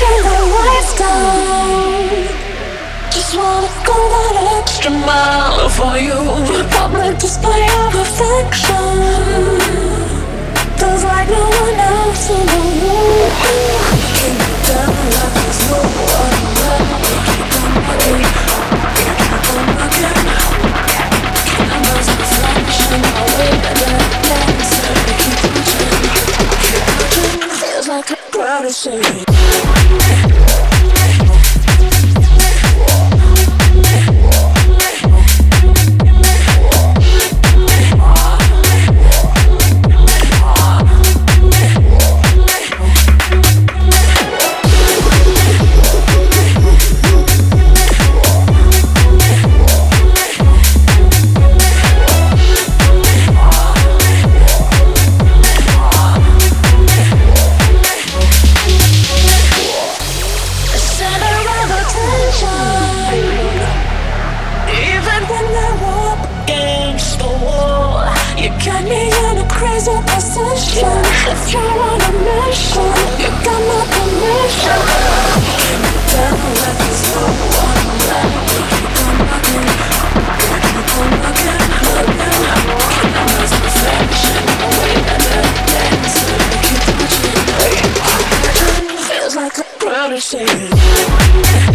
till the lights down. Just wanna go that extra mile for you. Public display of affection. Feels like no one else in the room. Can you tell me like there's no one left? Keep on looking. And there's a reflection away that dancer. Keep looking. Feels like a crowd is singing. If you're on a mission, you got my permission. Can you tell me that there's no one left? Keep on looking, and there's perfection away at the dancer. Keep pushing, feels like a crowd is singing.